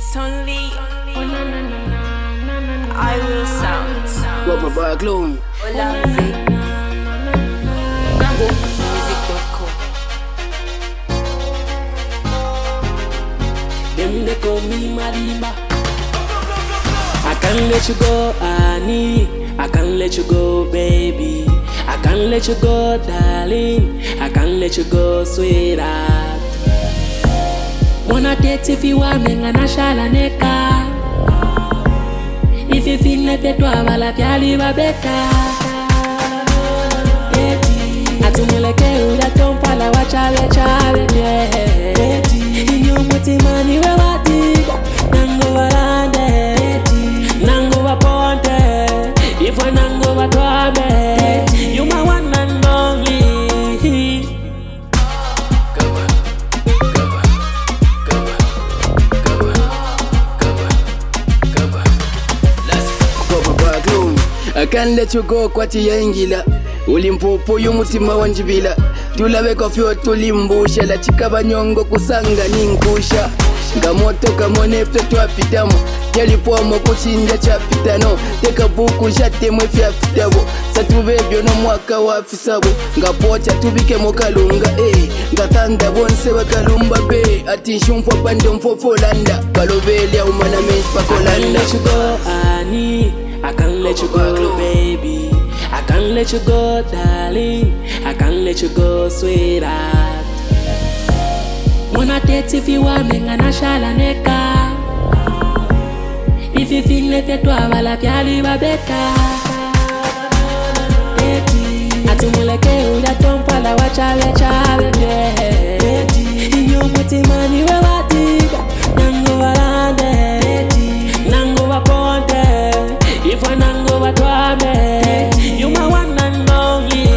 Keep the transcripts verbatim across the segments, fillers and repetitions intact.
It's only I will sound. Go for back loan. Hola, music. Go music dot com. Them they call me Marimba. I can't let you go, Annie. I can't let you go, baby. I can't let you go, darling. I can't let you go, sweetheart. Wanna date if you want me, ngana shala neka. If you feel like you have la piali va beta. Atumuleke uda tompa la wachale chale yeah. Inyo mutimani we watiga nango warande nango waponte ifwa nango watwabe you my one and only. I can't let you go kwati ya ingila ulimpopo y'umutima wanjibila tulabe kofyo tulimbusha la chikaba nyongo kusanga ninkusha ngamoto kamone fte twapitamo yalipomo kuchinja chapitano teka buku jatemwe fyafitabo satubebyo no mwaka wafisabo ngapocha tubike mokalunga eh ngatanda bonse bakalumba be ati nshumfo pande mfofolanda balobele umana menshi pakolanda. I can't let you go, Annie. I can't let you go, baby. I can't let you go, darling. I can't let you go, sweetheart. Wanna date if you want me, ngana shala neka. If you feel like you have la piali va beta. Atumuleke uda tompa la wachale chale yeah. Inyo mutimani we watiga nango warande nango waponte ifwa nango watwabe you my one and only.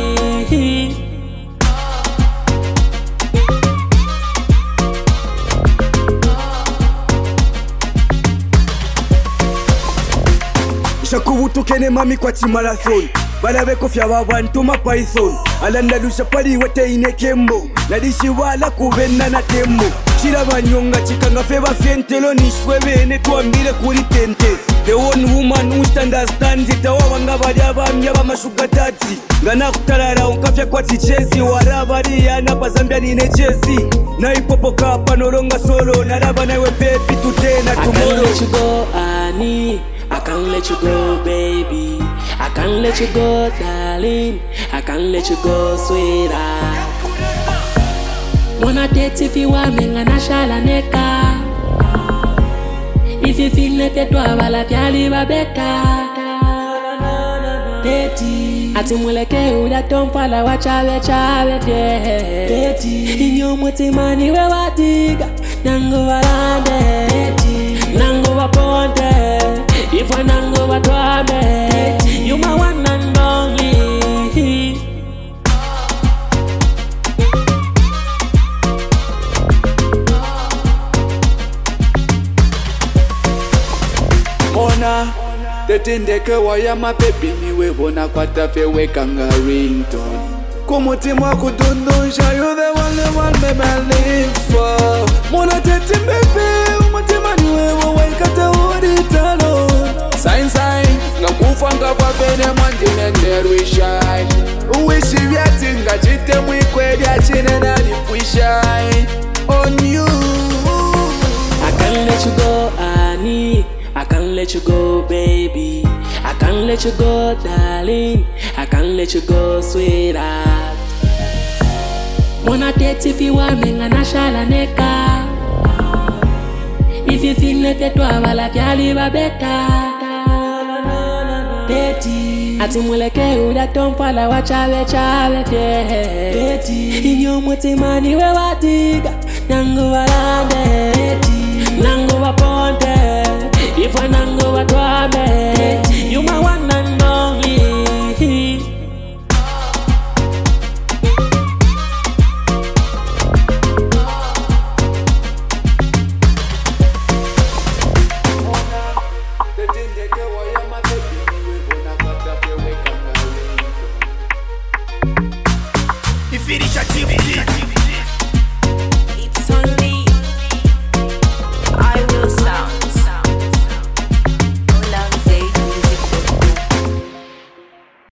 Shakubutu kene mami kwa marathon balabe kofya babantu ma python alanda lusha pali wete ine kembo nadishi wala kubenna na tembo chira banyonga chikanga feba fentelo nishwe bene twambire kuri tente. The one woman who understands it awanga bali abamya bamashuga tati ngana kutarara unkafya kwa tichezi warabari yana pazambia nine chezi na ipopoka panoronga solo naraba nawe baby today na tomorrow. I can't let you go, Annie. I can't let you go, baby. I can't let you go, darling. I can't let you go, sweetheart. Wanna date if you want me, ngana shala neka. If you feel like you have la piali va beta. Atumuleke uda tompa la wachale chale yeah. Inyo mutimani we watiga nango warande nango waponte ifwa nango watwabe you my one and only. Mona tetindeke waya mapepi niwe bona kwatafe wekanga ringtone kumutima kudundusha you the one the one me live for. Mona tetimbepe umutima niwe waikata uditalo sign sign ngakufa ngavapene mwandine nerwishai uwishi vyatinga chite mwikwedi achine nani kwishai on you. I can't let you go, Annie. I can't let you go, baby. I can't let you go, darling. I can't let you go, sweetheart. Wanna date if you want me, ngana shala neka. If you feel like you have la piali va beta. Atumuleke uda tompa la wachale chale yeah. Inyo mutimani we watiga nango warande